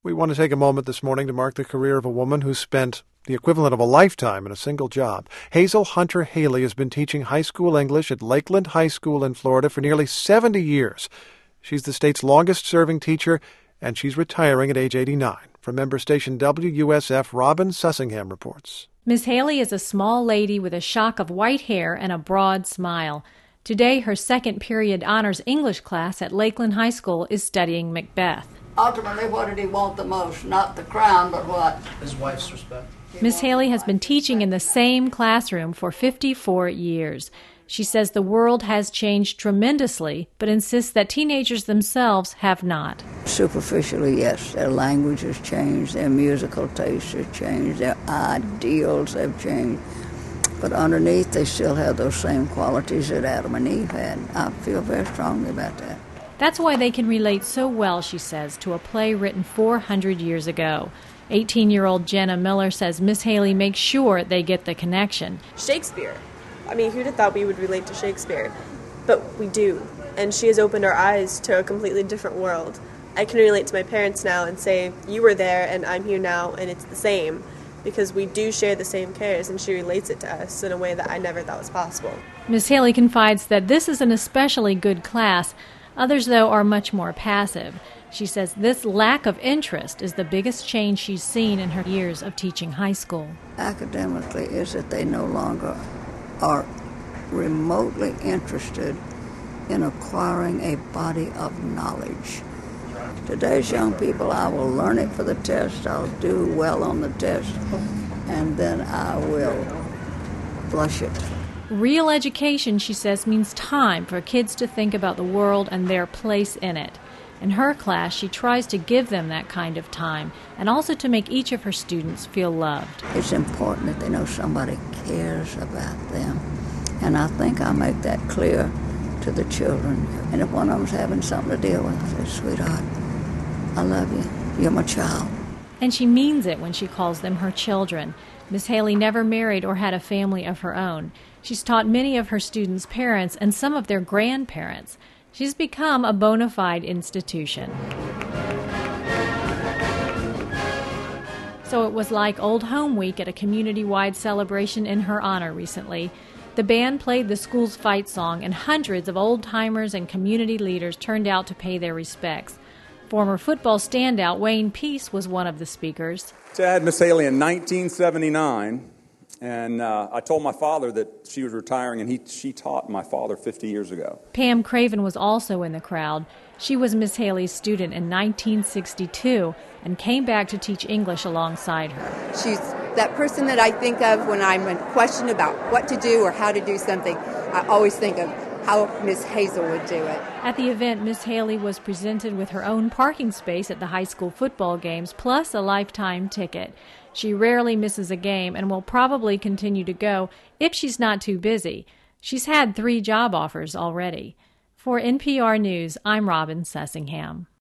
We want to take a moment this morning to mark the career of a woman who spent the equivalent of a lifetime in a single job. Hazel Hunter Haley has been teaching high school English at Lakeland High School in Florida for nearly 70 years. She's the state's longest-serving teacher, and she's retiring at age 89. From member station WUSF, Robin Sussingham reports. Miss Haley is a small lady with a shock of white hair and a broad smile. Today, her second-period honors English class at Lakeland High School is studying Macbeth. Ultimately, what did he want the most? Not the crown, but what? His wife's respect. Miss Haley has been teaching in the same classroom for 54 years. She says the world has changed tremendously, but insists that teenagers themselves have not. Superficially, yes. Their language has changed, their musical tastes have changed, their ideals have changed. But underneath, they still have those same qualities that Adam and Eve had. I feel very strongly about that. That's why they can relate so well, she says, to a play written 400 years ago. 18-year-old Jenna Miller says Miss Haley makes sure they get the connection. Shakespeare. I mean, who'd have thought we would relate to Shakespeare? But we do. And she has opened our eyes to a completely different world. I can relate to my parents now and say, you were there and I'm here now and it's the same. Because we do share the same cares, and she relates it to us in a way that I never thought was possible. Miss Haley confides that this is an especially good class. Others, though, are much more passive. She says this lack of interest is the biggest change she's seen in her years of teaching high school. Academically, is that they no longer are remotely interested in acquiring a body of knowledge. Today's young people, I will learn it for the test, I'll do well on the test, and then I will flush it. Real education, she says, means time for kids to think about the world and their place in it. In her class, she tries to give them that kind of time and also to make each of her students feel loved. It's important that they know somebody cares about them, and I think I make that clear to the children. And if one of them's having something to deal with, I say, sweetheart, I love you. You're my child. And she means it when she calls them her children. Miss Haley never married or had a family of her own. She's taught many of her students' parents and some of their grandparents. She's become a bona fide institution. So it was like Old Home Week at a community-wide celebration in her honor recently. The band played the school's fight song, and hundreds of old-timers and community leaders turned out to pay their respects. Former football standout Wayne Peace was one of the speakers. I had Miss Haley in 1979, and I told my father that she was retiring, and she taught my father 50 years ago. Pam Craven was also in the crowd. She was Miss Haley's student in 1962 and came back to teach English alongside her. She's that person that I think of when I'm in question about what to do or how to do something. I always think of how Miss Hazel would do it. At the event, Miss Haley was presented with her own parking space at the high school football games, plus a lifetime ticket. She rarely misses a game and will probably continue to go if she's not too busy. She's had 3 job offers already. For NPR News, I'm Robin Sussingham.